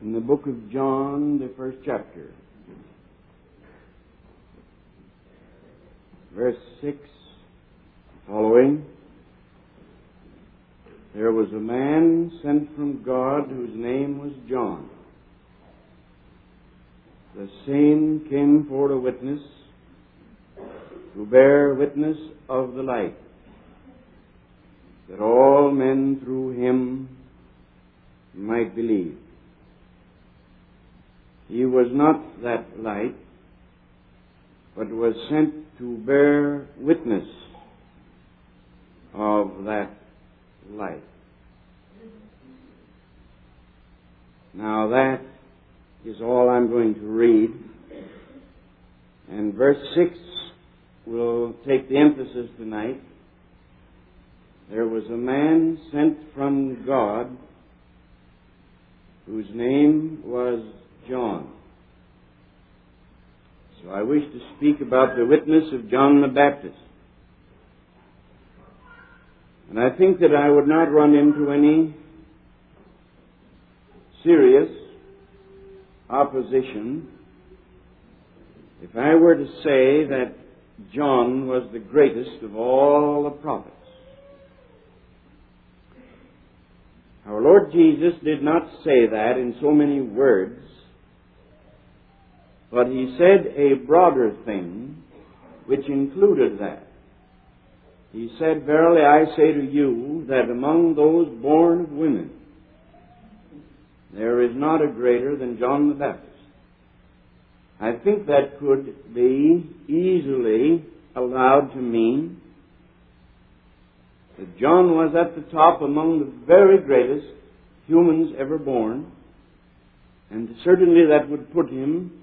in the book of John, the first chapter. Verse 6 following. There was a man sent from God whose name was John. The same came for a witness, to bear witness of the light, that all men through him might believe. He was not that light, but was sent to bear witness of that light. Now that is all I'm going to read. And verse 6 will take the emphasis tonight. There was a man sent from God whose name was John. So I wish to speak about the witness of John the Baptist. And I think that I would not run into any serious opposition if I were to say that John was the greatest of all the prophets. Our Lord Jesus did not say that in so many words, but he said a broader thing which included that. He said, "Verily I say to you that among those born of women there is not a greater than John the Baptist." I think that could be easily allowed to mean that John was at the top among the very greatest humans ever born, and certainly that would put him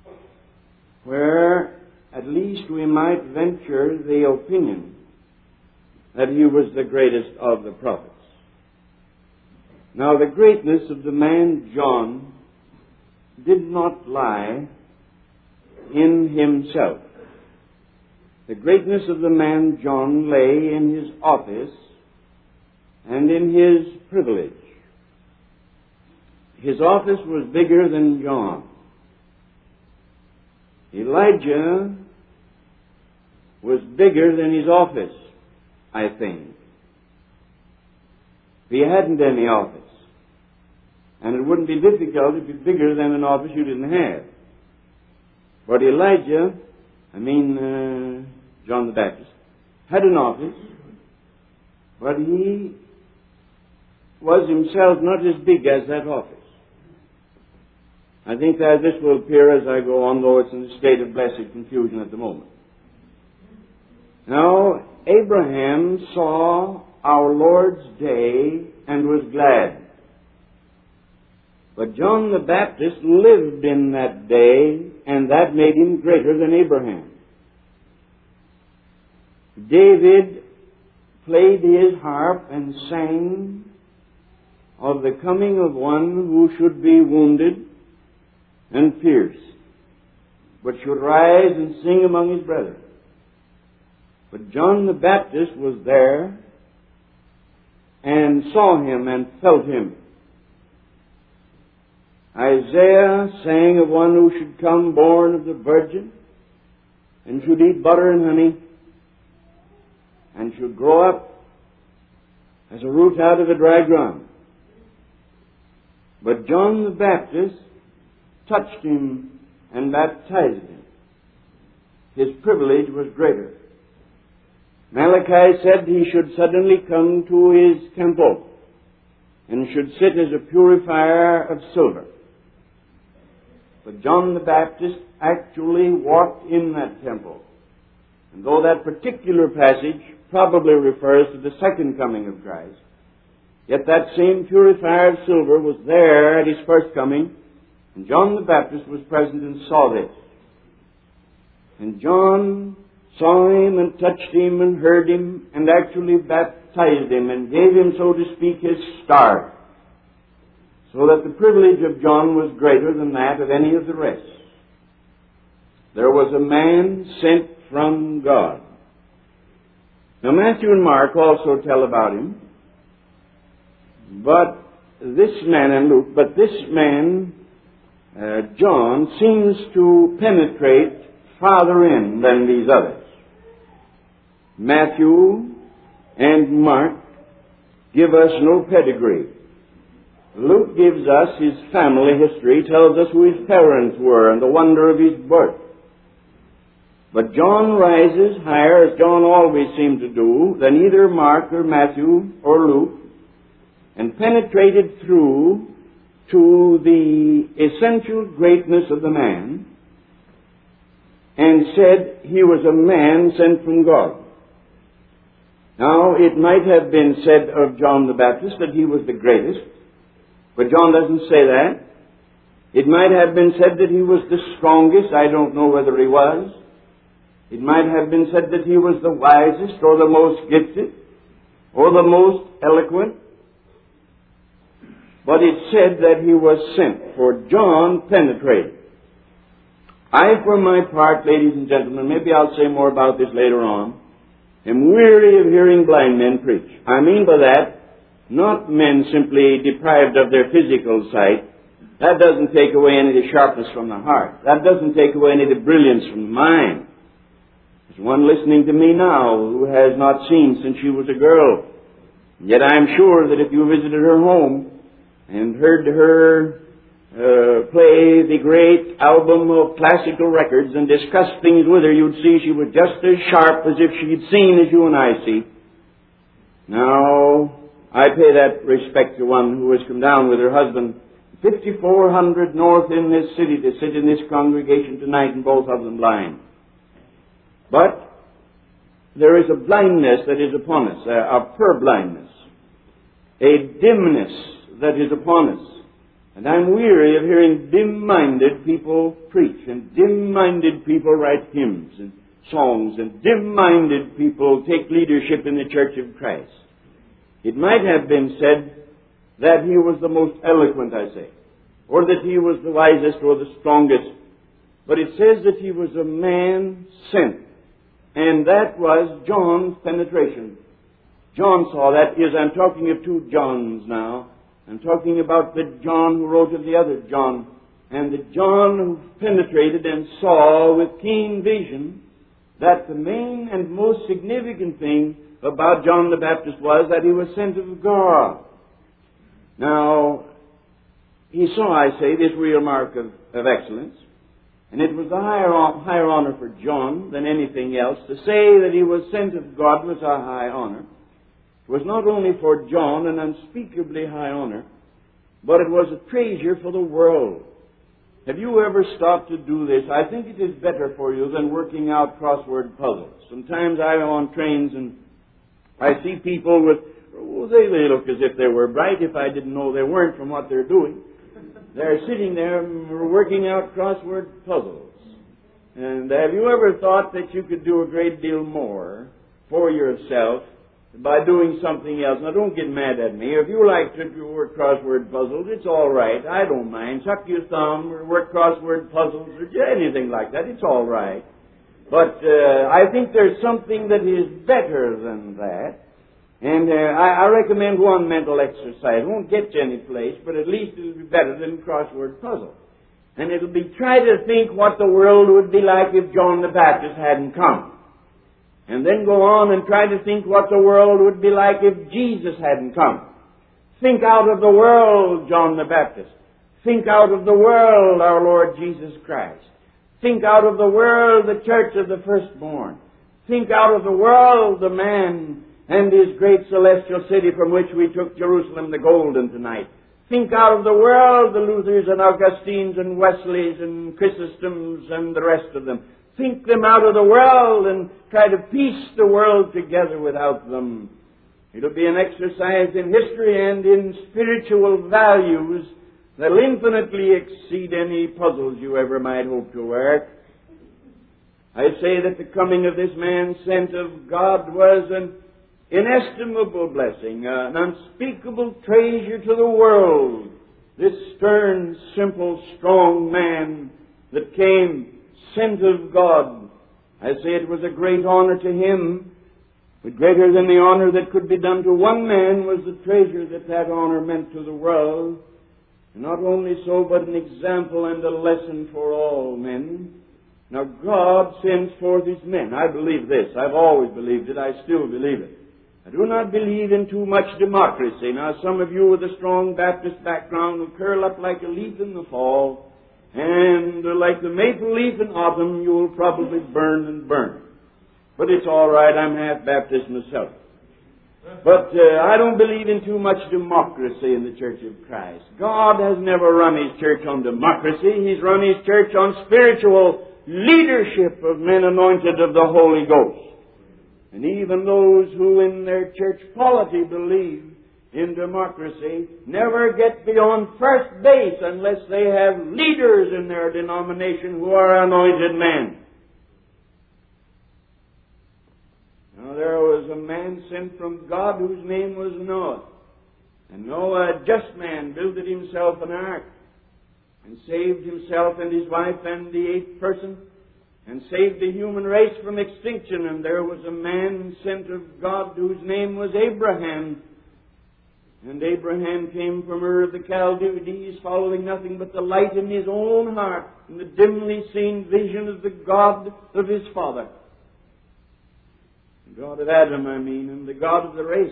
where at least we might venture the opinion that he was the greatest of the prophets. Now, the greatness of the man John did not lie in himself. The greatness of the man John lay in his office and in his privilege. His office was bigger than John. Elijah was bigger than his office, I think. If he hadn't any office. And it wouldn't be difficult to be bigger than an office you didn't have. But Elijah, John the Baptist, had an office, but he was himself not as big as that office. I think that this will appear as I go on, though it's in a state of blessed confusion at the moment. Now, Abraham saw our Lord's day and was glad. But John the Baptist lived in that day, and that made him greater than Abraham. David played his harp and sang of the coming of one who should be wounded and pierced, but should rise and sing among his brethren. But John the Baptist was there and saw him and felt him. Isaiah sang of one who should come born of the Virgin and should eat butter and honey and should grow up as a root out of a dry ground. But John the Baptist touched him and baptized him. His privilege was greater. Malachi said he should suddenly come to his temple and should sit as a purifier of silver. But John the Baptist actually walked in that temple. And though that particular passage probably refers to the second coming of Christ, yet that same purifier of silver was there at his first coming, and John the Baptist was present and saw this. And John saw him and touched him and heard him and actually baptized him and gave him, so to speak, his start. So that the privilege of John was greater than that of any of the rest. There was a man sent from God. Now Matthew and Mark also tell about him, but this man and Luke, but this man, John, seems to penetrate farther in than these others. Matthew and Mark give us no pedigree. Luke gives us his family history, tells us who his parents were and the wonder of his birth. But John rises higher, as John always seemed to do, than either Mark or Matthew or Luke, and penetrated through to the essential greatness of the man, and said he was a man sent from God. Now, it might have been said of John the Baptist that he was the greatest, but John doesn't say that. It might have been said that he was the strongest. I don't know whether he was. It might have been said that he was the wisest or the most gifted or the most eloquent. But it said that he was sent, for John penetrated. I, for my part, ladies and gentlemen, maybe I'll say more about this later on, am weary of hearing blind men preach. I mean by that, not men simply deprived of their physical sight. That doesn't take away any of the sharpness from the heart. That doesn't take away any of the brilliance from the mind. There's one listening to me now who has not seen since she was a girl. Yet I'm sure that if you visited her home and heard her play the great album of classical records and discuss things with her, you'd see she was just as sharp as if she'd seen as you and I see. Now, I pay that respect to one who has come down with her husband 5,400 north in this city to sit in this congregation tonight, and both of them blind. But there is a blindness that is upon us, a purblindness, a dimness that is upon us. And I'm weary of hearing dim-minded people preach, and dim-minded people write hymns and songs, and dim-minded people take leadership in the Church of Christ. It might have been said that he was the most eloquent, I say, or that he was the wisest or the strongest. But it says that he was a man sent. And that was John's penetration. John saw that. Yes, I'm talking of two Johns now. I'm talking about the John who wrote of the other John, and the John who penetrated and saw with keen vision that the main and most significant thing about John the Baptist was that he was sent of God. Now, he saw, I say, this real mark of excellence, and it was a higher honor for John than anything else. To say that he was sent of God was a high honor. It was not only for John an unspeakably high honor, but it was a treasure for the world. Have you ever stopped to do this? I think it is better for you than working out crossword puzzles. Sometimes I'm on trains and I see people with, they look as if they were bright if I didn't know they weren't from what they're doing. They're sitting there working out crossword puzzles. And have you ever thought that you could do a great deal more for yourself by doing something else? Now, don't get mad at me. If you like to work crossword puzzles, it's all right. I don't mind. Suck your thumb or work crossword puzzles or anything like that. It's all right. But I think there's something that is better than that. And I recommend one mental exercise. It won't get you any place, but at least it'll be better than crossword puzzle. And it'll be try to think what the world would be like if John the Baptist hadn't come. And then go on and try to think what the world would be like if Jesus hadn't come. Think out of the world, John the Baptist. Think out of the world, our Lord Jesus Christ. Think out of the world, the church of the firstborn. Think out of the world, the man and his great celestial city from which we took Jerusalem the golden tonight. Think out of the world, the Luthers and Augustines and Wesleys and Chrysostoms and the rest of them. Think them out of the world and try to piece the world together without them. It'll be an exercise in history and in spiritual values that'll infinitely exceed any puzzles you ever might hope to work. I say that the coming of this man sent of God was an inestimable blessing, an unspeakable treasure to the world. This stern, simple, strong man that came sent of God. I say it was a great honor to him But greater than the honor that could be done to one man was the treasure that honor meant to the world. And not only so, but an example and a lesson for all men. Now God sends forth His men. I believe this. I've always believed it. I still believe it. I do not believe in too much democracy. Now some of you with a strong Baptist background will curl up like a leaf in the fall, and like the maple leaf in autumn, you will probably burn and burn. But it's all right. I'm half Baptist myself. But I don't believe in too much democracy in the Church of Christ. God has never run His church on democracy. He's run His church on spiritual leadership of men anointed of the Holy Ghost. And even those who in their church polity believe in democracy never get beyond first base unless they have leaders in their denomination who are anointed men. Now there was a man sent from God whose name was Noah. And Noah, a just man, builded himself an ark and saved himself and his wife and the eighth person, and saved the human race from extinction. And there was a man sent of God whose name was Abraham. And Abraham came from Ur of the Chaldees, following nothing but the light in his own heart and the dimly seen vision of the God of his father. The God of Adam, and the God of the race.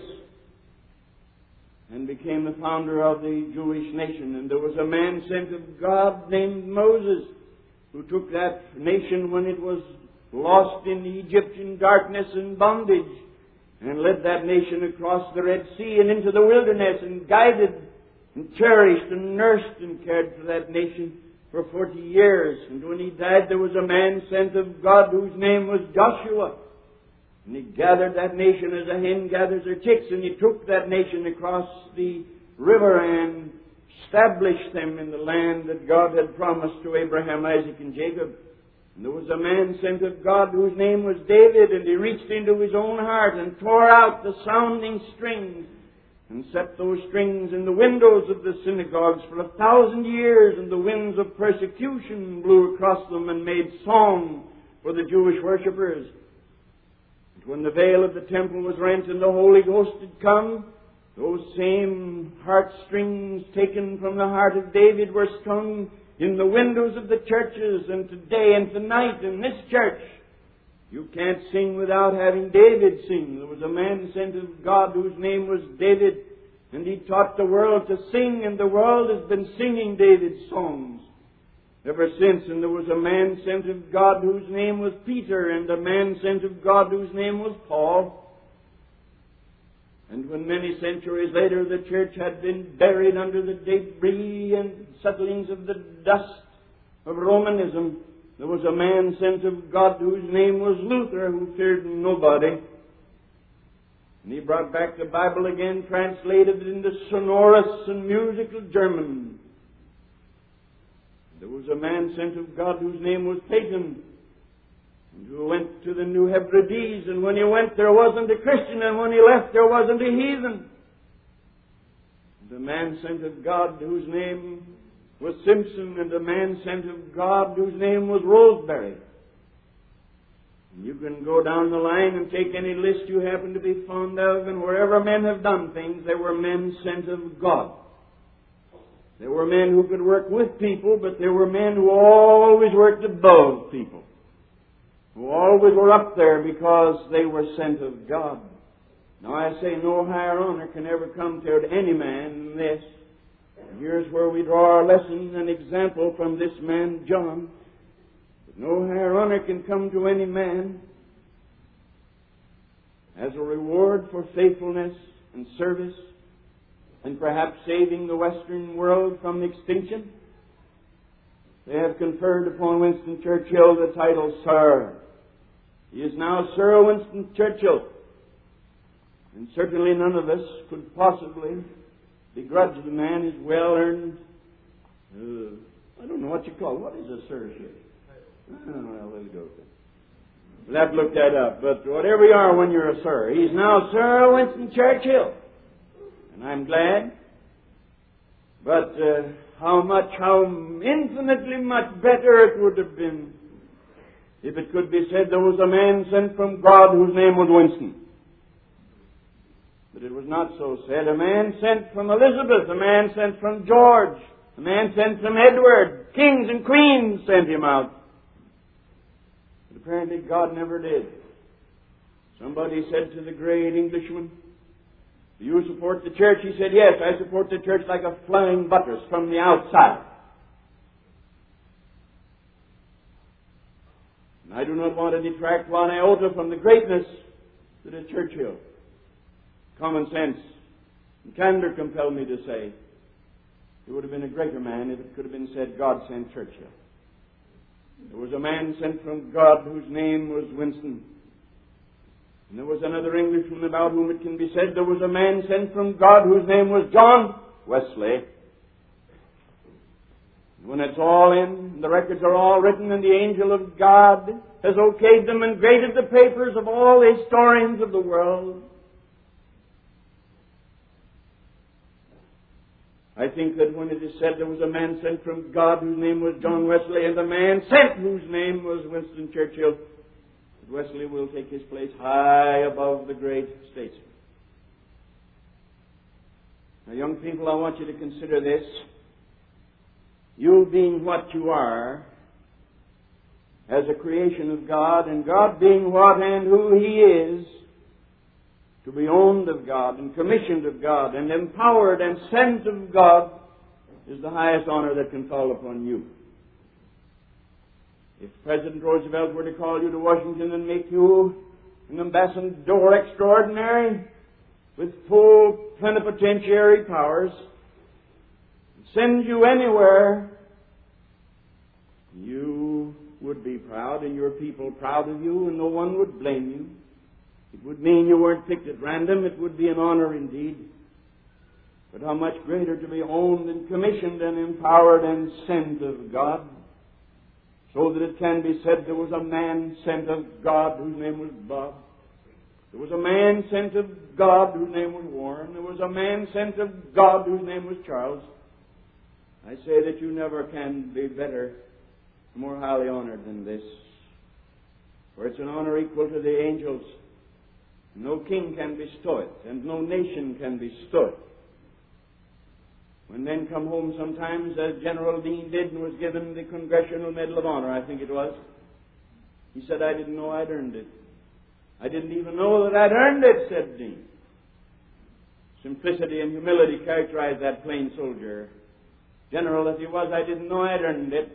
And became the founder of the Jewish nation. And there was a man sent of God named Moses, who took that nation when it was lost in Egyptian darkness and bondage, and led that nation across the Red Sea and into the wilderness, and guided and cherished and nursed and cared for that nation for 40 years. And when he died, there was a man sent of God whose name was Joshua. And he gathered that nation as a hen gathers her chicks, and he took that nation across the river and established them in the land that God had promised to Abraham, Isaac, and Jacob. And there was a man sent of God whose name was David, and he reached into his own heart and tore out the sounding strings and set those strings in the windows of the synagogues for 1,000 years, and the winds of persecution blew across them and made song for the Jewish worshippers. And when the veil of the temple was rent and the Holy Ghost had come, those same heartstrings taken from the heart of David were strung in the windows of the churches. And today and tonight in this church, you can't sing without having David sing. There was a man sent of God whose name was David, and he taught the world to sing, and the world has been singing David's songs ever since. And there was a man sent of God whose name was Peter, and a man sent of God whose name was Paul. And when many centuries later the church had been buried under the debris and settlings of the dust of Romanism, there was a man sent of God whose name was Luther, who feared nobody. And he brought back the Bible again, translated into sonorous and musical German. There was a man sent of God whose name was Pagan, and who went to the New Hebrides, and when he went there wasn't a Christian, and when he left there wasn't a heathen. And a man sent of God whose name was Simpson, and a man sent of God whose name was Roseberry. And you can go down the line and take any list you happen to be fond of, and wherever men have done things, they were men sent of God. There were men who could work with people, but there were men who always worked above people, who always were up there because they were sent of God. Now I say no higher honor can ever come to any man than this. And here's where we draw our lesson and example from this man John. But no higher honor can come to any man as a reward for faithfulness and service, and perhaps saving the Western world from extinction. They have conferred upon Winston Churchill the title Sir. He is now Sir Winston Churchill. And certainly none of us could possibly begrudge the man his well-earned, I don't know what you call it. What is a sirship? Well, let it go. We'll have to look that up. But whatever you are when you're a sir, he's now Sir Winston Churchill. And I'm glad. But how infinitely much better it would have been if it could be said there was a man sent from God whose name was Winston. But it was not so said. A man sent from Elizabeth, a man sent from George, a man sent from Edward. Kings and queens sent him out. But apparently God never did. Somebody said to the great Englishman, "Do you support the church?" He said, "Yes, I support the church like a flying buttress from the outside. And I do not want to detract one iota from the greatness that is Churchill. Common sense and candor compel me to say he would have been a greater man if it could have been said God sent Churchill. There was a man sent from God whose name was Winston. And there was another Englishman about whom it can be said there was a man sent from God whose name was John Wesley. And when it's all in, and the records are all written, and the angel of God has okayed them and graded the papers of all the historians of the world, I think that when it is said there was a man sent from God whose name was John Wesley, and a man sent whose name was Winston Churchill, Wesley will take his place high above the great statesman. Now, young people, I want you to consider this. You being what you are, as a creation of God, and God being what and who He is, to be owned of God, and commissioned of God, and empowered and sent of God, is the highest honor that can fall upon you. If President Roosevelt were to call you to Washington and make you an ambassador extraordinary with full plenipotentiary powers, and send you anywhere, you would be proud, and your people proud of you, and no one would blame you. It would mean you weren't picked at random. It would be an honor indeed. But how much greater to be owned and commissioned and empowered and sent of God, so that it can be said there was a man sent of God whose name was Bob. There was a man sent of God whose name was Warren. There was a man sent of God whose name was Charles. I say that you never can be better, more highly honored than this. For it's an honor equal to the angels. No king can bestow it, and no nation can bestow it. When men come home sometimes, as General Dean did and was given the Congressional Medal of Honor, I think it was, he said, "I didn't know I'd earned it." "I didn't even know that I'd earned it," said Dean. Simplicity and humility characterized that plain soldier. General as he was, "I didn't know I'd earned it."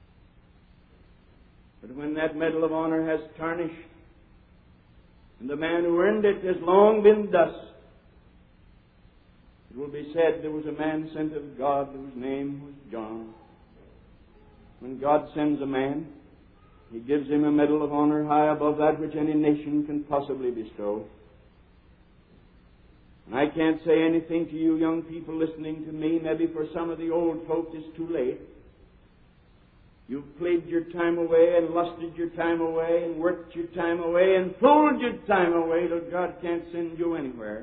But when that Medal of Honor has tarnished, and the man who earned it has long been dust, it will be said there was a man sent of God whose name was John. When God sends a man, He gives him a Medal of Honor high above that which any nation can possibly bestow. And I can't say anything to you young people listening to me. Maybe for some of the old folks it's too late. You've played your time away and lusted your time away and worked your time away and fooled your time away till God can't send you anywhere.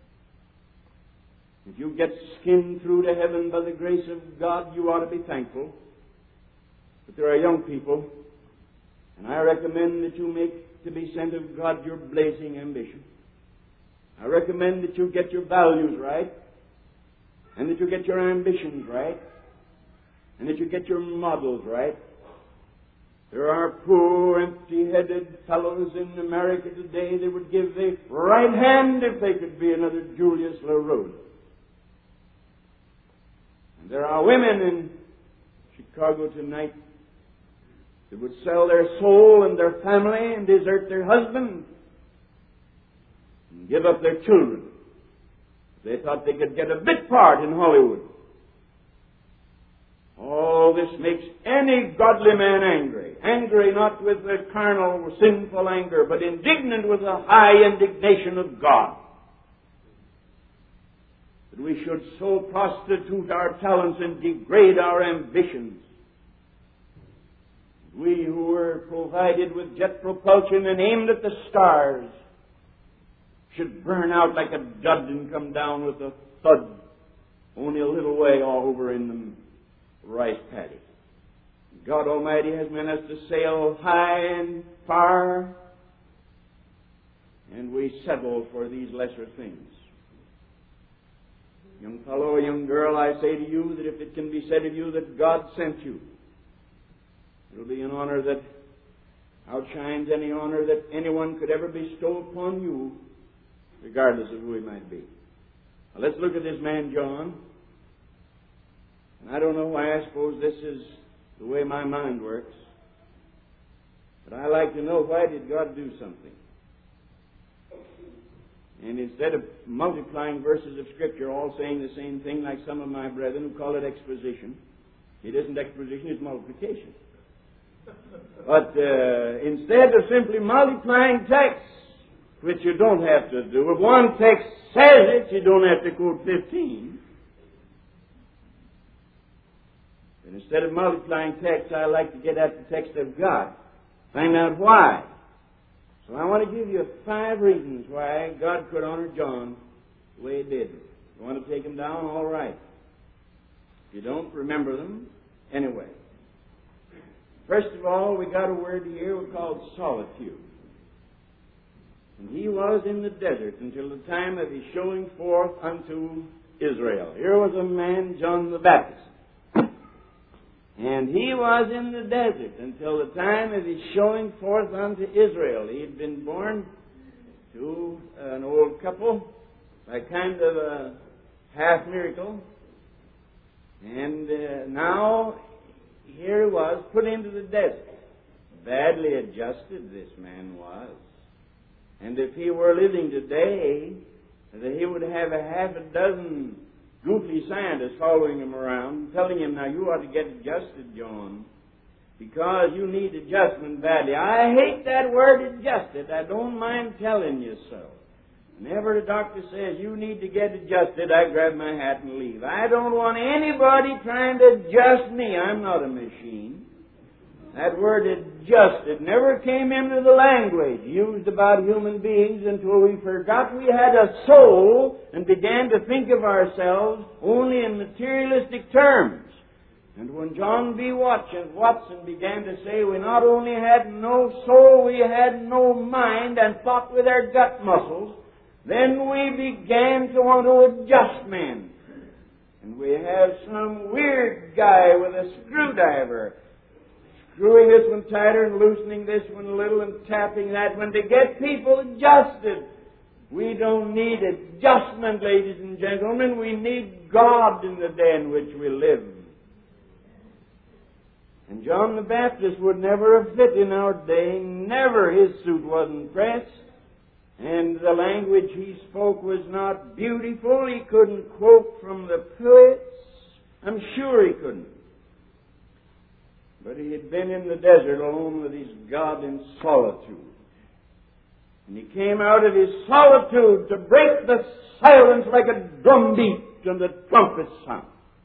If you get skinned through to heaven by the grace of God, you ought to be thankful. But there are young people, and I recommend that you make to be sent of God your blazing ambition. I recommend that you get your values right, and that you get your ambitions right, and that you get your models right. There are poor, empty-headed fellows in America today that would give the right hand if they could be another Julius LaRose. And there are women in Chicago tonight that would sell their soul and their family and desert their husband and give up their children. They thought they could get a bit part in Hollywood. All this makes any godly man angry. Angry not with a carnal, sinful anger, but indignant with the high indignation of God. That we should so prostitute our talents and degrade our ambitions. We who were provided with jet propulsion and aimed at the stars should burn out like a dud and come down with a thud only a little way all over in the rice paddy. God Almighty has meant us to sail high and far, and we settle for these lesser things. Young fellow or young girl, I say to you that if it can be said of you that God sent you, it'll be an honor that outshines any honor that anyone could ever bestow upon you, regardless of who he might be. Now, let's look at this man, John. And I don't know why, I suppose this is the way my mind works. But I like to know, why did God do something? And instead of multiplying verses of Scripture all saying the same thing like some of my brethren who call it exposition, it isn't exposition, it's multiplication. But instead of simply multiplying texts, which you don't have to do, if one text says it, you don't have to quote 15. And instead of multiplying texts, I like to get at the text of God. Find out why. So I want to give you 5 reasons why God could honor John the way he did. If you want to take them down, all right. If you don't, remember them anyway. First of all, we got a word here called solitude. And he was in the desert until the time of his showing forth unto Israel. Here was a man, John the Baptist. And he was in the desert until the time of his showing forth unto Israel. He had been born to an old couple by kind of a half miracle. And now here he was put into the desert. Badly adjusted this man was. And if he were living today, that he would have a half a dozen goofy scientists following him around, telling him, now you ought to get adjusted, John, because you need adjustment badly. I hate that word adjusted. I don't mind telling you so. Whenever the doctor says you need to get adjusted, I grab my hat and leave. I don't want anybody trying to adjust me. I'm not a machine. That word adjusted never came into the language used about human beings until we forgot we had a soul and began to think of ourselves only in materialistic terms. And when John B. Watson began to say we not only had no soul, we had no mind and thought with our gut muscles, then we began to want to adjust men. And we have some weird guy with a screwdriver screwing this one tighter and loosening this one a little and tapping that one to get people adjusted. We don't need adjustment, ladies and gentlemen. We need God in the day in which we live. And John the Baptist would never have fit in our day. Never. His suit wasn't pressed. And the language he spoke was not beautiful. He couldn't quote from the poets. I'm sure he couldn't. But he had been in the desert alone with his God in solitude. And he came out of his solitude to break the silence like a drumbeat and the trumpet sound.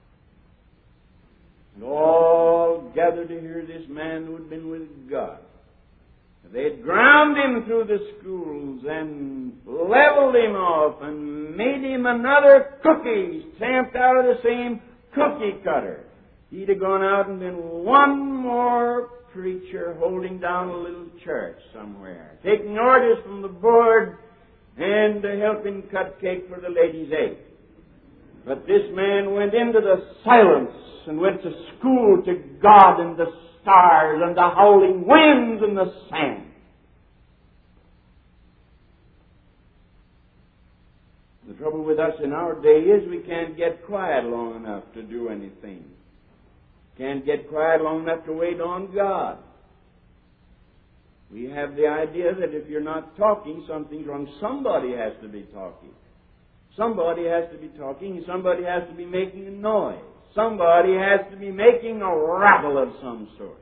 And all gathered to hear this man who had been with God. They had ground him through the schools and leveled him off and made him another cookie, stamped out of the same cookie cutter. He'd have gone out and been one more preacher holding down a little church somewhere, taking orders from the board and helping cut cake for the ladies' aid. But this man went into the silence and went to school to God and the stars and the howling winds and the sand. The trouble with us in our day is we can't get quiet long enough to do anything. Can't get quiet long enough to wait on God. We have the idea that if you're not talking, something's wrong. Somebody has to be talking. Somebody has to be talking. Somebody has to be making a noise. Somebody has to be making a rattle of some sort.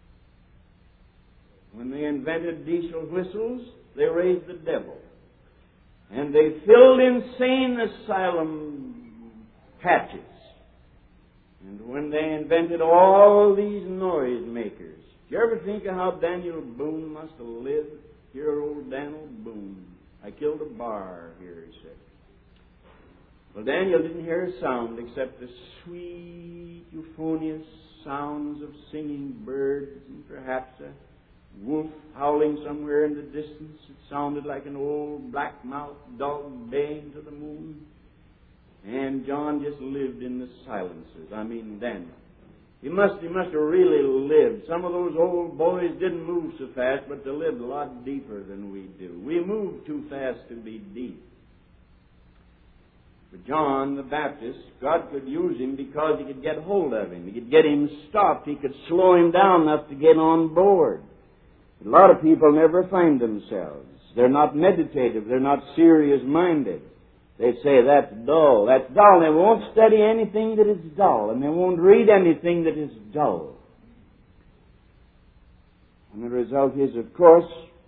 When they invented diesel whistles, they raised the devil. And they filled insane asylum patches. And when they invented all these noise makers, did you ever think of how Daniel Boone must have lived? Here, old Daniel Boone. I killed a bar here, he said. Well, Daniel didn't hear a sound except the sweet, euphonious sounds of singing birds and perhaps a wolf howling somewhere in the distance. It sounded like an old black-mouthed dog baying to the moon. And John just lived in the silences. I mean, Daniel. He must have really lived. Some of those old boys didn't move so fast, but they lived a lot deeper than we do. We move too fast to be deep. But John the Baptist, God could use him because he could get hold of him. He could get him stopped. He could slow him down enough to get on board. A lot of people never find themselves. They're not meditative. They're not serious-minded. They say, that's dull. That's dull. They won't study anything that is dull, and they won't read anything that is dull. And the result is, of course,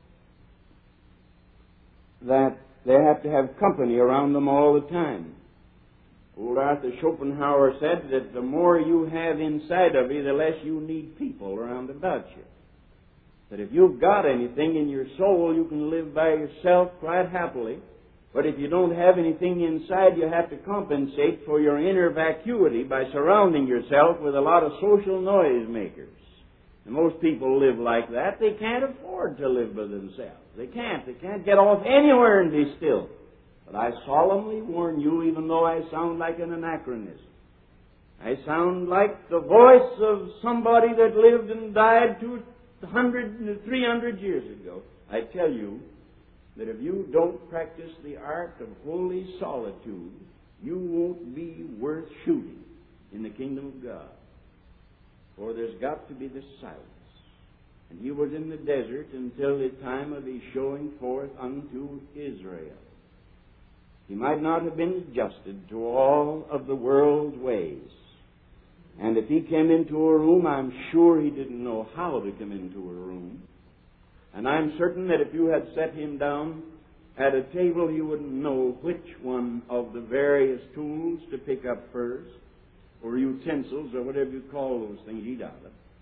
that they have to have company around them all the time. Old Arthur Schopenhauer said that the more you have inside of you, the less you need people around about you. That if you've got anything in your soul, you can live by yourself quite happily. But if you don't have anything inside, you have to compensate for your inner vacuity by surrounding yourself with a lot of social noisemakers. And most people live like that. They can't afford to live by themselves. They can't. They can't get off anywhere and be still. But I solemnly warn you, even though I sound like an anachronism, I sound like the voice of somebody that lived and died 200, 300 years ago. I tell you that if you don't practice the art of holy solitude, you won't be worth shooting in the kingdom of God. For there's got to be this silence. And he was in the desert until the time of his showing forth unto Israel. He might not have been adjusted to all of the world's ways. And if he came into a room, I'm sure he didn't know how to come into a room. And I'm certain that if you had set him down at a table, he wouldn't know which one of the various tools to pick up first, or utensils, or whatever you call those things he'd have.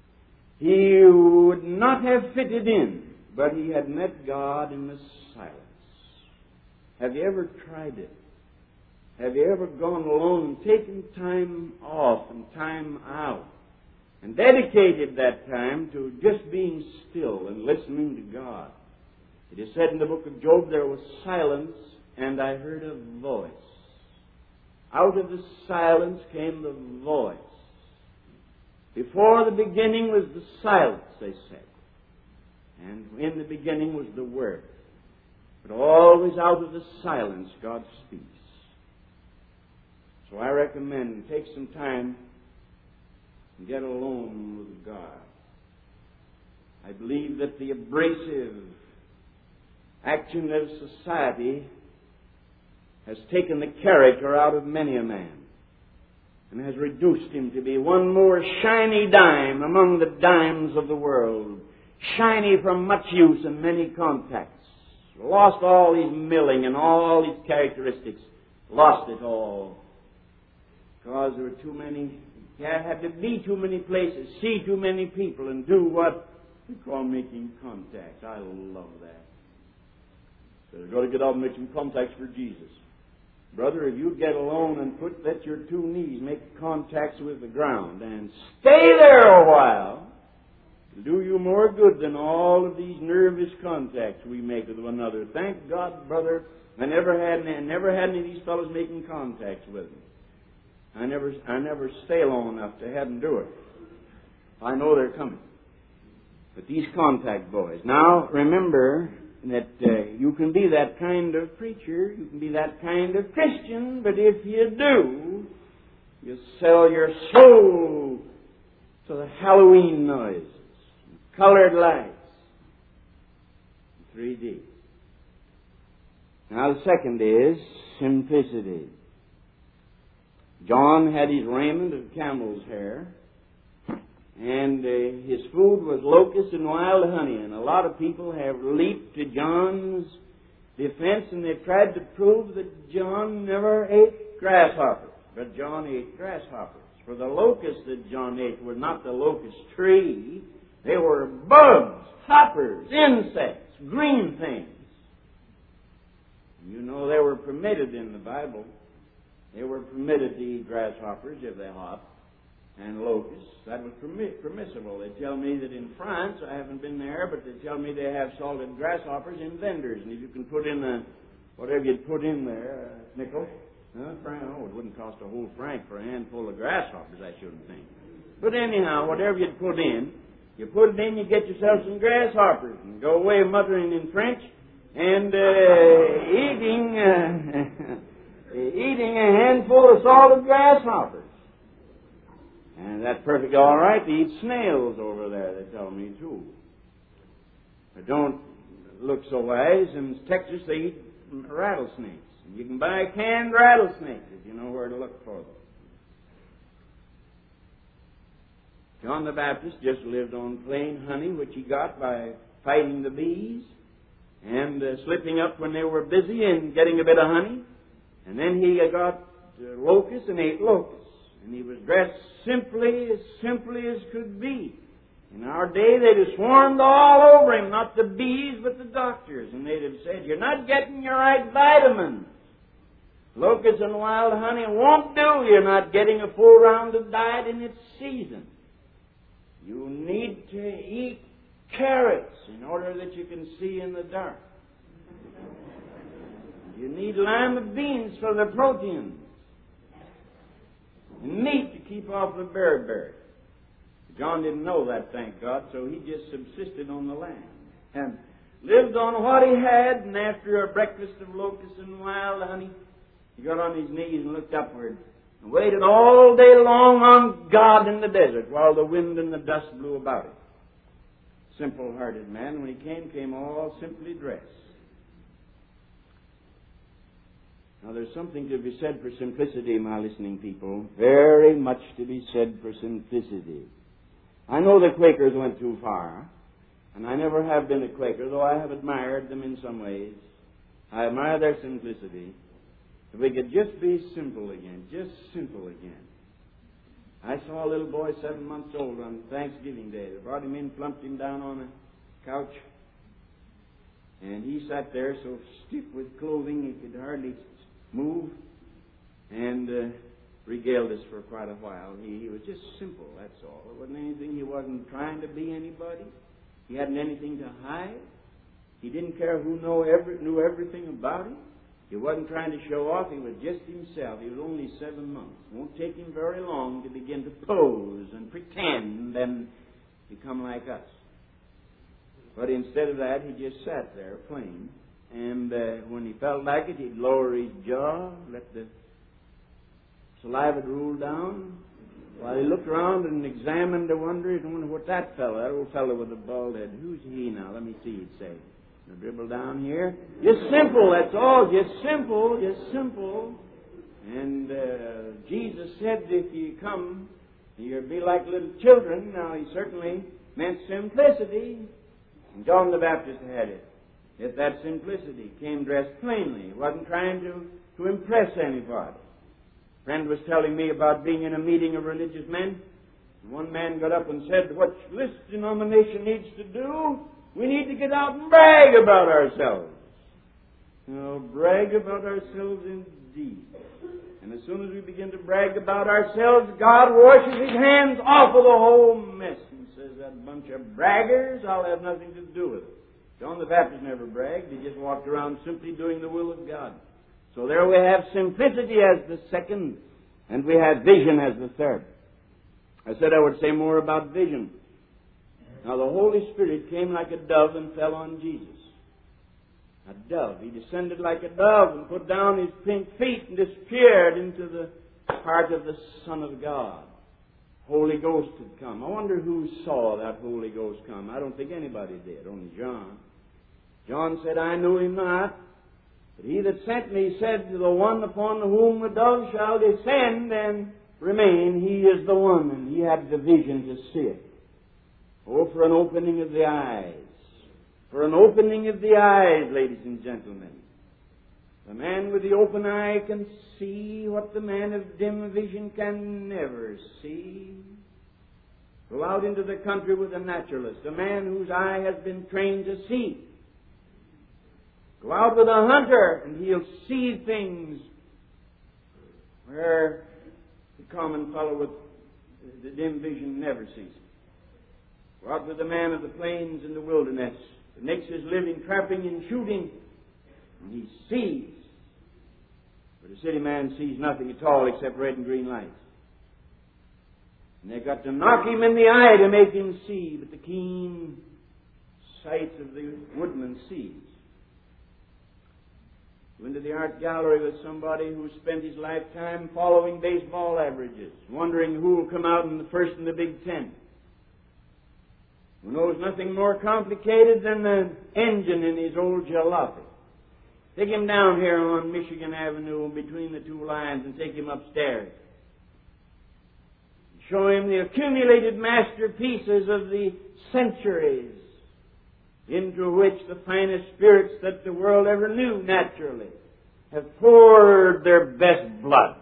He would not have fitted in, but he had met God in the silence. Have you ever tried it? Have you ever gone alone and taken time off and time out and dedicated that time to just being still and listening to God? It is said in the book of Job, there was silence, and I heard a voice. Out of the silence came the voice. Before the beginning was the silence, they said. And in the beginning was the Word. But always out of the silence God speaks. So I recommend take some time and get alone with God. I believe that the abrasive action of society has taken the character out of many a man and has reduced him to be one more shiny dime among the dimes of the world, shiny from much use and many contacts. Lost all his milling and all his characteristics. Lost it all. Because there were too many, had to be too many places, see too many people, and do what we call making contacts. I love that. So you've got to get out and make some contacts for Jesus. Brother, if you get alone and let your two knees make contacts with the ground and stay there a while, it'll do you more good than all of these nervous contacts we make with one another. Thank God, brother, I never had any of these fellows making contacts with me. I never stay long enough to have them do it. I know they're coming. But these contact boys. Now, remember that you can be that kind of preacher, you can be that kind of Christian, but if you do, you sell your soul to the Halloween noises, colored lights, 3D. Now, the second is simplicity. John had his raiment of camel's hair, and his food was locusts and wild honey. And a lot of people have leaped to John's defense, and they've tried to prove that John never ate grasshoppers. But John ate grasshoppers. For the locusts that John ate were not the locust tree. They were bugs, hoppers, insects, green things. You know they were permitted in the Bible. They were permitted to eat grasshoppers if they hopped, and locusts. That was permissible. They tell me that in France, I haven't been there, but they tell me they have salted grasshoppers in vendors. And if you can put in whatever you'd put in there, nickel, It wouldn't cost a whole franc for a handful of grasshoppers, I shouldn't think. But anyhow, whatever you'd put in, you get yourself some grasshoppers and go away muttering in French and eating a handful of salted grasshoppers. And that's perfectly all right to eat snails over there, they tell me, too. But don't look so wise. In Texas, they eat rattlesnakes. And you can buy canned rattlesnakes if you know where to look for them. John the Baptist just lived on plain honey, which he got by fighting the bees and slipping up when they were busy and getting a bit of honey. And then he got locusts and ate locusts. And he was dressed simply as could be. In our day, they'd have swarmed all over him, not the bees, but the doctors. And they'd have said, "You're not getting your right vitamins. Locusts and wild honey won't do. You're not getting a full rounded diet in its season. You need to eat carrots in order that you can see in the dark. You need lima beans for the proteins. And meat to keep off the beriberi." John didn't know that, thank God, so he just subsisted on the land and lived on what he had. And after a breakfast of locusts and wild honey, he got on his knees and looked upward and waited all day long on God in the desert while the wind and the dust blew about him. Simple-hearted man, when he came all simply dressed. Now, there's something to be said for simplicity, my listening people. Very much to be said for simplicity. I know the Quakers went too far, and I never have been a Quaker, though I have admired them in some ways. I admire their simplicity. If we could just be simple again, just simple again. I saw a little boy 7 months old on Thanksgiving Day. They brought him in, plumped him down on a couch, and he sat there so stiff with clothing he could hardly move, and regaled us for quite a while. He was just simple, that's all. There wasn't anything. He wasn't trying to be anybody. He hadn't anything to hide. He didn't care who knew everything about him. He wasn't trying to show off. He was just himself. He was only 7 months. It won't take him very long to begin to pose and pretend and become like us. But instead of that, he just sat there plain. And when he felt like it, he'd lower his jaw, let the saliva roll down, while he looked around and examined the wonder. He'd wonder what that old fellow with the bald head, who's he now? Let me see, he'd say. He'll dribble down here. Just simple, that's all. Just simple, just simple. And Jesus said, if you come, you'll be like little children. Now, he certainly meant simplicity. And John the Baptist had it. Yet that simplicity came dressed plainly. He wasn't trying to impress anybody. A friend was telling me about being in a meeting of religious men. One man got up and said, "What this denomination needs to do, we need to get out and brag about ourselves." Brag about ourselves indeed. And as soon as we begin to brag about ourselves, God washes His hands off of the whole mess and says, "That bunch of braggers, I'll have nothing to do with it." John the Baptist never bragged. He just walked around simply doing the will of God. So there we have simplicity as the second, and we have vision as the third. I said I would say more about vision. Now the Holy Spirit came like a dove and fell on Jesus. A dove. He descended like a dove and put down His pink feet and disappeared into the heart of the Son of God. Holy Ghost had come. I wonder who saw that Holy Ghost come. I don't think anybody did, only John. John said, "I knew Him not. But He that sent me said to the one upon whom the dove shall descend and remain, He is the one." And he had the vision to see it. Oh, for an opening of the eyes. For an opening of the eyes, ladies and gentlemen. The man with the open eye can see what the man of dim vision can never see. Go out into the country with a naturalist, a man whose eye has been trained to see. Go out with a hunter, and he'll see things where the common fellow with the dim vision never sees. Go out with the man of the plains and the wilderness, that makes his living trapping and shooting, and he sees But a city man sees nothing at all except red and green lights. And they've got to knock him in the eye to make him see, but the keen sight of the woodman sees. Went to the art gallery with somebody who spent his lifetime following baseball averages, wondering who will come out in the first in the Big Ten. Who knows nothing more complicated than the engine in his old jalopy. Take him down here on Michigan Avenue between the two lines and take him upstairs. Show him the accumulated masterpieces of the centuries into which the finest spirits that the world ever knew naturally have poured their best blood.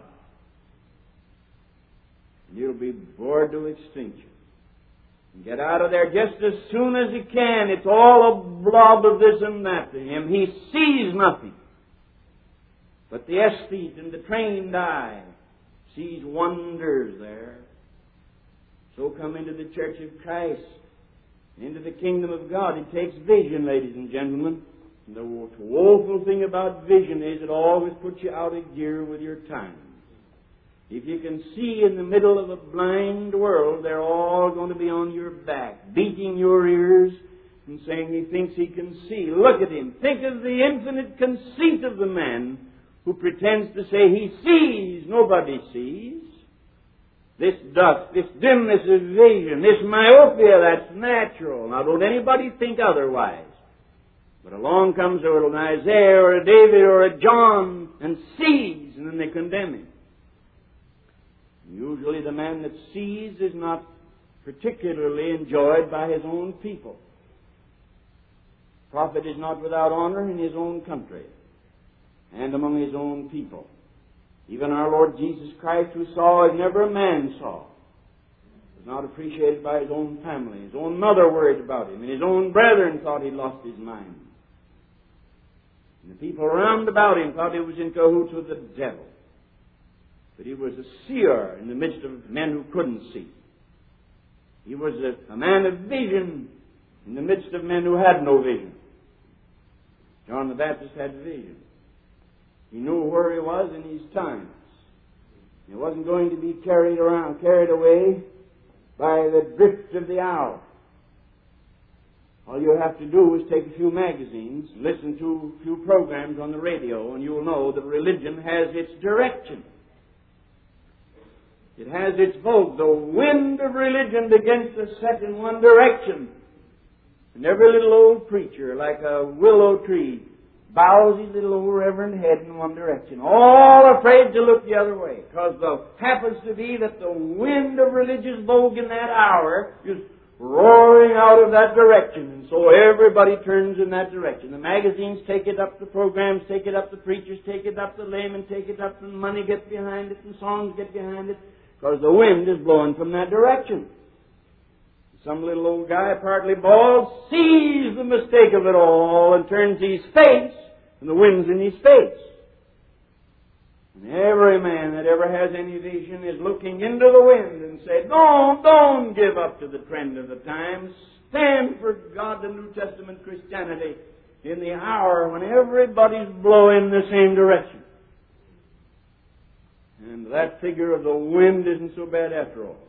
And you'll be bored to extinction. And get out of there just as soon as you can. It's all a blob of this and that to him. He sees nothing. But the aesthete and the trained eye sees wonders there. So come into the Church of Christ, into the kingdom of God. It takes vision, ladies and gentlemen. And the woeful thing about vision is it always puts you out of gear with your time. If you can see in the middle of a blind world, they're all going to be on your back, beating your ears and saying he thinks he can see. Look at him. Think of the infinite conceit of the man who pretends to say he sees. Nobody sees. This dust, this dimness of vision, this myopia, that's natural. Now, don't anybody think otherwise. But along comes an Isaiah or a David or a John and sees, and then they condemn him. Usually the man that sees is not particularly enjoyed by his own people. Prophet is not without honor in his own country and among his own people. Even our Lord Jesus Christ, who saw as never a man saw, was not appreciated by his own family. His own mother worried about him, and his own brethren thought he'd lost his mind. And the people round about him thought he was in cahoots with the devil. But he was a seer in the midst of men who couldn't see. He was a man of vision in the midst of men who had no vision. John the Baptist had vision. He knew where he was in his times. He wasn't going to be carried away by the drift of the hour. All you have to do is take a few magazines, listen to a few programs on the radio, and you'll know that religion has its direction. It has its vogue. The wind of religion begins to set in one direction. And every little old preacher, like a willow tree, bows his little old reverend head in one direction, all afraid to look the other way, because it happens to be that the wind of religious vogue in that hour is roaring out of that direction, and so everybody turns in that direction. The magazines take it up, the programs take it up, the preachers take it up, the laymen take it up, and money gets behind it, and songs get behind it, because the wind is blowing from that direction. Some little old guy, partly bald, sees the mistake of it all and turns his face, and the wind's in his face. And every man that ever has any vision is looking into the wind and say, don't give up to the trend of the times. Stand for God and New Testament Christianity in the hour when everybody's blowing the same direction. And that figure of the wind isn't so bad after all.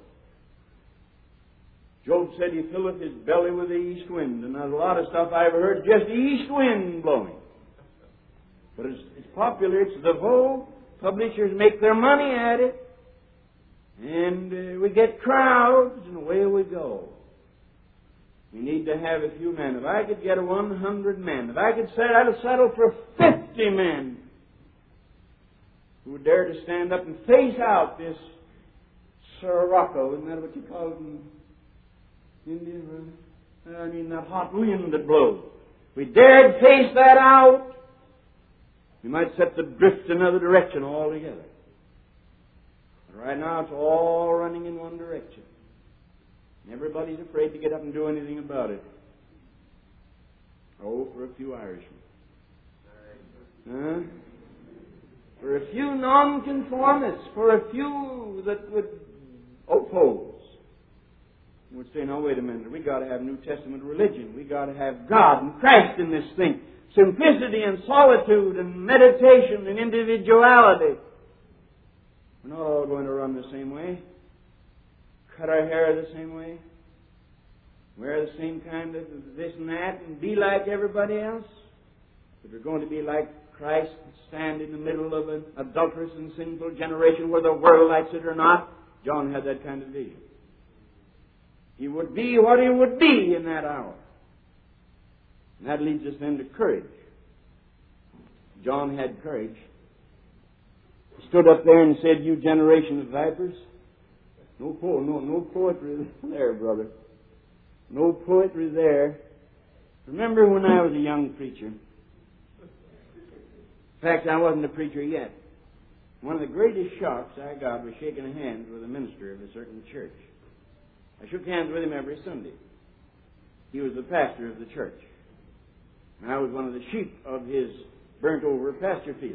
Job said he filleth his belly with the east wind, and there's a lot of stuff I've heard, just the east wind blowing. But it's popular, it's the vogue. Publishers make their money at it, and we get crowds, and away we go. We need to have a few men. If I could get 100 men, if I could I'd settle for 50 men who would dare to stand up and face out this sirocco, isn't that what you call it in Indian? I mean, that hot wind that blows. If we dared face that out, we might set the drift another direction altogether. But right now, it's all running in one direction. And everybody's afraid to get up and do anything about it. Oh, for a few Irishmen. For a few nonconformists, for a few that would oppose. Would say, no, wait a minute, we got to have New Testament religion. We got to have God and Christ in this thing. simplicity and solitude and meditation and individuality. We're not all going to run the same way, cut our hair the same way, wear the same kind of this and that, and be like everybody else. But we're going to be like Christ, stand in the middle of an adulterous and sinful generation, whether the world likes it or not. John had that kind of vision. He would be what he would be in that hour. And that leads us then to courage. John had courage. He stood up there and said, "You generation of vipers." No poetry there, brother. No poetry there. Remember when I was a young preacher? In fact, I wasn't a preacher yet. One of the greatest shocks I got was shaking hands with a minister of a certain church. I shook hands with him every Sunday. He was the pastor of the church. And I was one of the sheep of his burnt-over pasture field.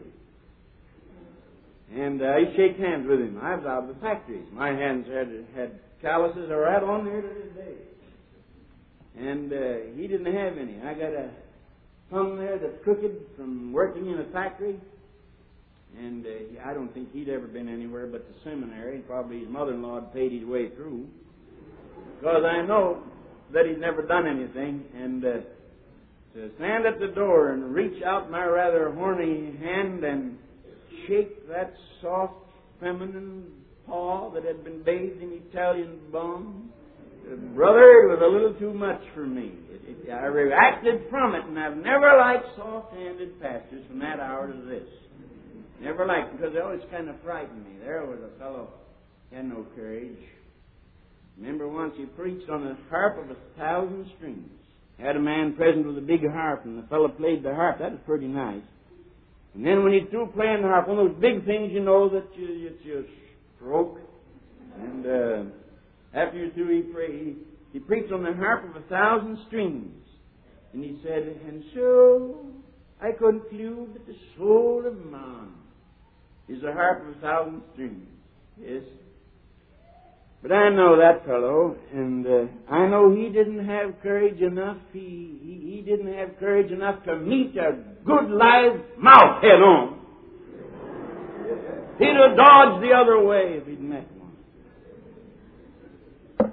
And I shake hands with him. I was out of the factories. My hands had calluses are right on there to this day. And he didn't have any. I got a thumb there that's crooked from working in a factory. And I don't think he'd ever been anywhere but the seminary. Probably his mother-in-law had paid his way through. Because I know that he'd never done anything. And to stand at the door and reach out my rather horny hand and shake that soft, feminine paw that had been bathed in Italian balm, brother, it was a little too much for me. I reacted from it, and I've never liked soft-handed pastors from that hour to this. Never liked them, because they always kind of frightened me. There was a fellow who had no courage. Remember once he preached on the harp of 1,000 strings. Had a man present with a big harp, and the fellow played the harp. That was pretty nice. And then when he's through playing the harp, one of those big things, you know, that you stroke. And after you're through, he preached on the harp of 1,000 strings. And he said, "And so I conclude that the soul of man is a harp of 1,000 strings." Yes. But I know that fellow, and I know he didn't have courage enough. He didn't have courage enough to meet a good live mouse head on. He'd have dodged the other way if he'd met one.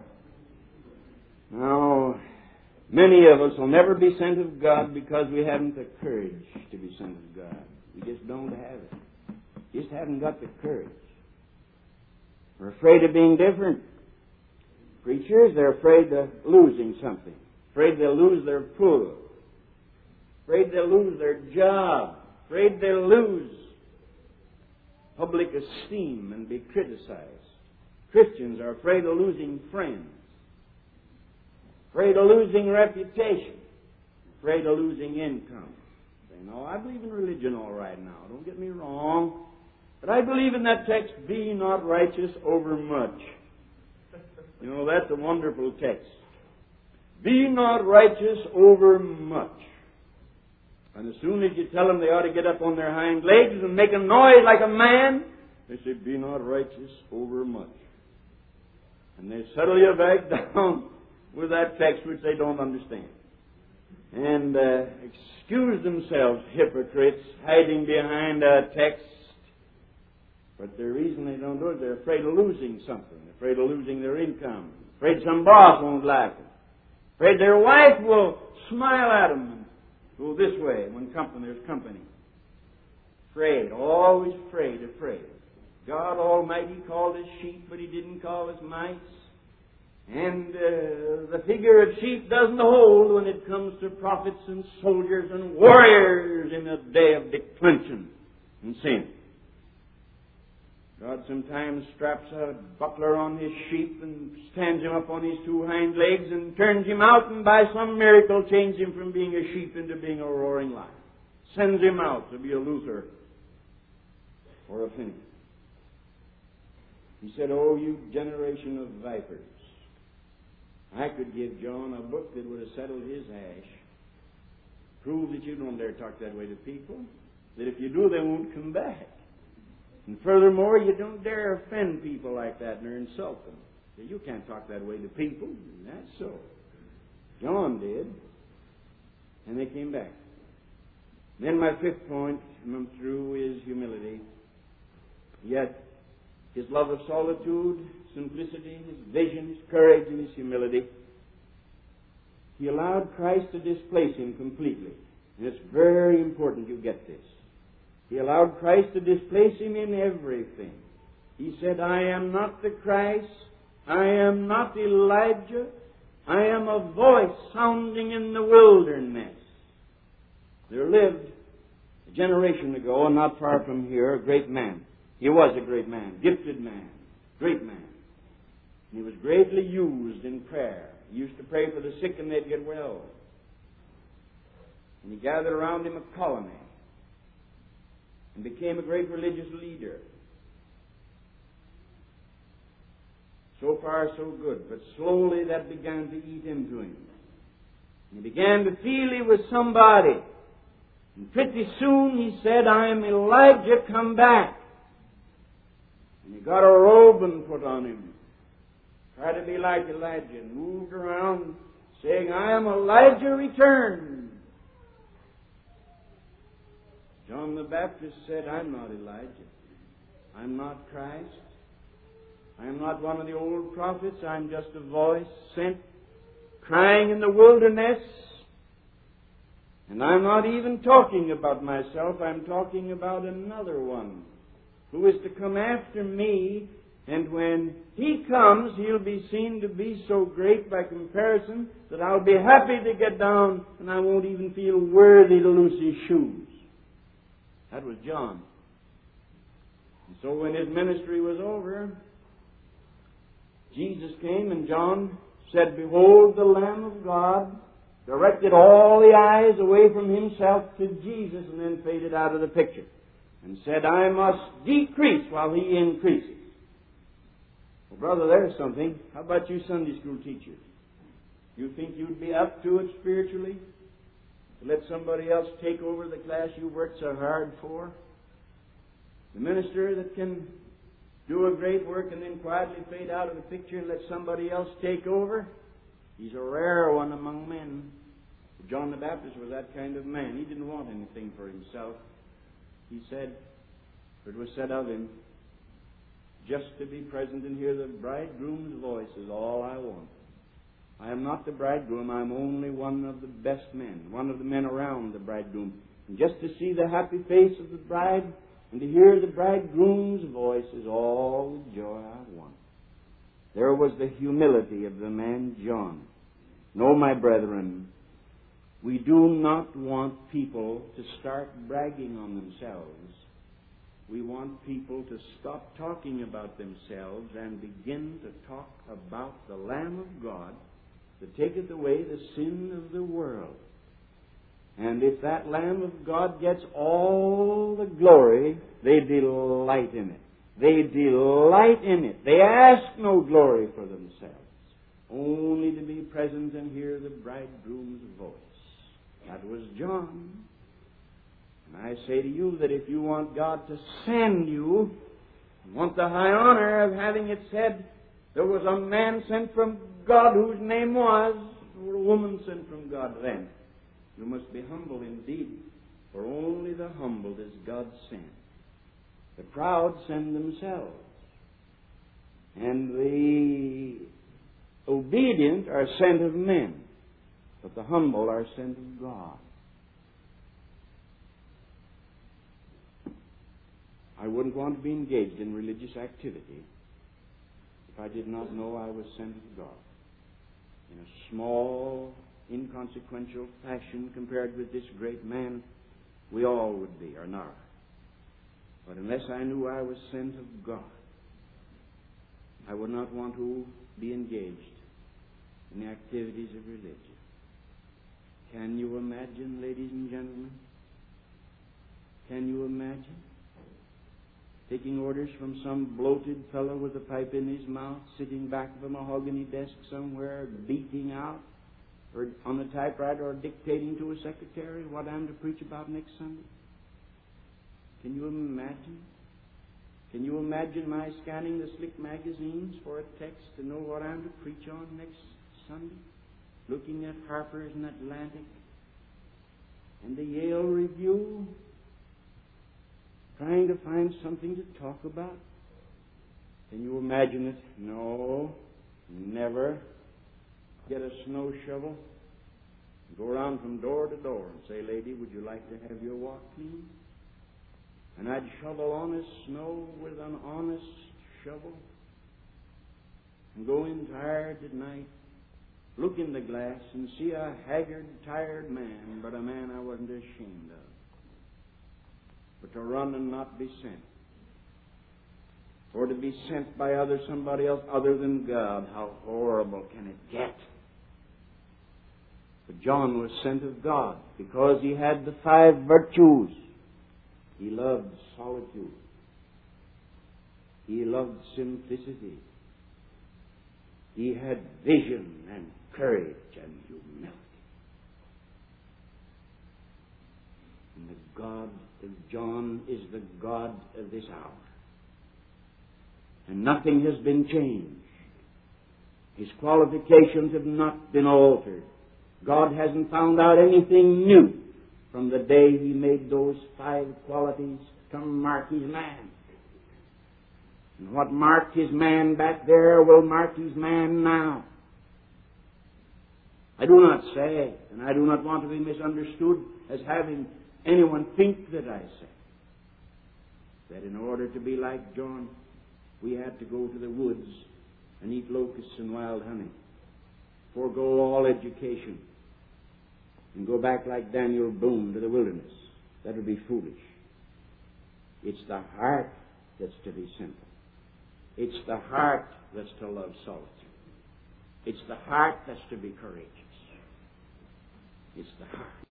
Now, many of us will never be sent of God because we haven't the courage to be sent of God. We just don't have it. Just haven't got the courage. We're afraid of being different. Preachers, they're afraid of losing something. Afraid they'll lose their pull. Afraid they'll lose their job. Afraid they'll lose public esteem and be criticized. Christians are afraid of losing friends. Afraid of losing reputation. Afraid of losing income. Say, "No, I believe in religion all right now. Don't get me wrong. But I believe in that text, 'Be not righteous over much.'" You know, that's a wonderful text. Be not righteous over much. And as soon as you tell them they ought to get up on their hind legs and make a noise like a man, they say, "Be not righteous over much." And they settle you back down with that text which they don't understand. And excuse themselves, hypocrites, hiding behind a text. But the reason they don't do it, they're afraid of losing something. They're afraid of losing their income. Afraid some boss won't like them. Afraid their wife will smile at them and go this way when there's company. Afraid, always afraid. God Almighty called us sheep, but He didn't call us mice. And the figure of sheep doesn't hold when it comes to prophets and soldiers and warriors in a day of declension and sin. God sometimes straps a buckler on his sheep and stands him up on his two hind legs and turns him out, and by some miracle changes him from being a sheep into being a roaring lion. Sends him out to be a Luther or a Finney. He said, "Oh, you generation of vipers, I could give John a book that would have settled his hash. Prove that you don't dare talk that way to people. That if you do, they won't come back. And furthermore, you don't dare offend people like that or insult them. You can't talk that way to people." And that's so. John did. And they came back. Then my fifth point, and I'm through, is humility. Yet his love of solitude, simplicity, his vision, his courage, and his humility, he allowed Christ to displace him completely. And it's very important you get this. He allowed Christ to displace him in everything. He said, I am not the Christ. I am not Elijah. I am a voice sounding in the wilderness. There lived a generation ago, and not far from here, a great man. He was a great man, gifted man, great man. And he was greatly used in prayer. He used to pray for the sick and they'd get well. And he gathered around him a colony and became a great religious leader. So far, so good. But slowly that began to eat into him. And he began to feel he was somebody. And pretty soon he said, I am Elijah, come back. And he got a robe and put on him. Tried to be like Elijah and moved around saying, I am Elijah returned. John the Baptist said, I'm not Elijah. I'm not Christ. I am not one of the old prophets. I'm just a voice sent crying in the wilderness. And I'm not even talking about myself. I'm talking about another one who is to come after me. And when he comes, he'll be seen to be so great by comparison that I'll be happy to get down and I won't even feel worthy to loose his shoes. That was John. And so when his ministry was over, Jesus came and John said, Behold the Lamb of God, directed all the eyes away from himself to Jesus and then faded out of the picture and said, I must decrease while he increases. Well, brother, there's something. How about you Sunday school teachers? You think you'd be up to it spiritually? To let somebody else take over the class you worked so hard for? The minister that can do a great work and then quietly fade out of the picture and let somebody else take over? He's a rare one among men. John the Baptist was that kind of man. He didn't want anything for himself. He said, for it was said of him, just to be present and hear the bridegroom's voice is all I want. I am not the bridegroom. I'm only one of the best men, one of the men around the bridegroom. And just to see the happy face of the bride and to hear the bridegroom's voice is all the joy I want. There was the humility of the man John. No, my brethren, we do not want people to start bragging on themselves. We want people to stop talking about themselves and begin to talk about the Lamb of God that taketh away the sin of the world. And if that Lamb of God gets all the glory, they delight in it. They delight in it. They ask no glory for themselves, only to be present and hear the bridegroom's voice. That was John. And I say to you that if you want God to send you, want the high honor of having it said, there was a man sent from God whose name was, or a woman sent from God then, you must be humble indeed, for only the humble does God send. The proud send themselves, and the obedient are sent of men, but the humble are sent of God. I wouldn't want to be engaged in religious activity if I did not know I was sent of God. In a small, inconsequential fashion compared with this great man, we all would be, or not. But unless I knew I was sent of God, I would not want to be engaged in the activities of religion. Can you imagine, ladies and gentlemen? Can you imagine taking orders from some bloated fellow with a pipe in his mouth, sitting back of a mahogany desk somewhere, beating out, or on a typewriter, or dictating to a secretary what I'm to preach about next Sunday? Can you imagine? Can you imagine my scanning the slick magazines for a text to know what I'm to preach on next Sunday? Looking at Harper's and Atlantic and the Yale Review, trying to find something to talk about. Can you imagine it? No, never. Get a snow shovel, go around from door to door and say, "Lady, would you like to have your walk clean?" And I'd shovel honest snow with an honest shovel and go in tired at night, look in the glass and see a haggard, tired man, but a man I wasn't ashamed of. But to run and not be sent, or to be sent by somebody else other than God, how horrible can it get? But John was sent of God because he had the 5 virtues. He loved solitude. He loved simplicity. He had vision and courage and humility. And the God of John is the God of this hour. And nothing has been changed. His qualifications have not been altered. God hasn't found out anything new from the day He made those 5 qualities to mark His man. And what marked His man back there will mark His man now. I do not say, and I do not want to be misunderstood as having anyone think that I say, that in order to be like John, we had to go to the woods and eat locusts and wild honey, forego all education, and go back like Daniel Boone to the wilderness. That would be foolish. It's the heart that's to be simple. It's the heart that's to love solitude. It's the heart that's to be courageous. It's the heart.